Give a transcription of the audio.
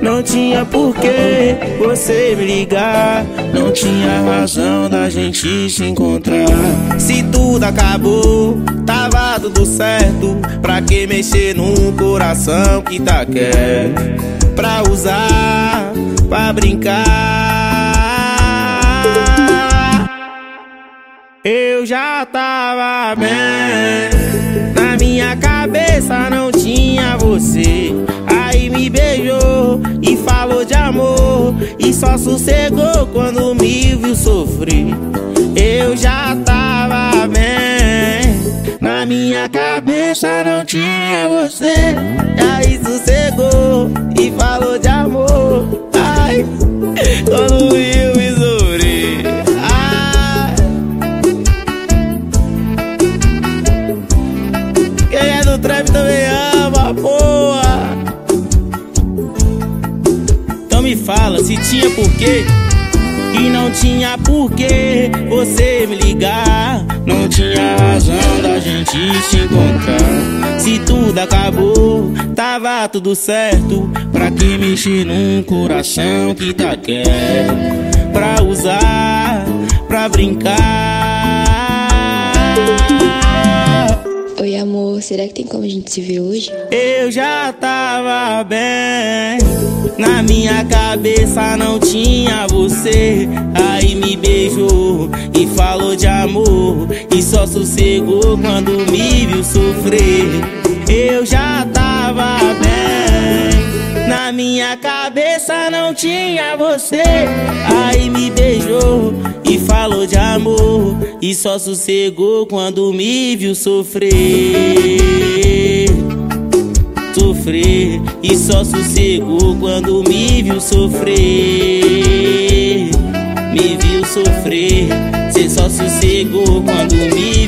não tinha porquê você me ligar, não tinha razão da gente se encontrar. Se tudo acabou, tava tudo certo, pra que mexer num coração que tá quieto? Pra usar, pra brincar. Eu já tava bem, na minha cabeça não tinha você. Aí me beijou e falou de amor, e só sossegou quando me viu sofrer. Eu já tava bem, na minha cabeça não tinha você. Aí sossegou e falou de amor, ai, quando viu me sofrer. Ai, quem é do trap também ama, porra. Então me fala se tinha porquê e não tinha porquê você me ligar, não tinha razão da gente se encontrar. Se tudo acabou, tava tudo certo, pra que mexer num coração que tá quieto? Pra usar, pra brincar. Oi amor, será que tem como a gente se ver hoje? Eu já tava bem, na minha cabeça não tinha você. Aí me beijou e falou de amor, e só sossegou quando me viu sofrer. Eu já tava bem, na minha cabeça não tinha você. Aí me beijou e falou de amor, e só sossegou quando me viu sofrer. Sofrer, e só sossegou quando me viu sofrer. Me viu sofrer, cê só sossegou quando me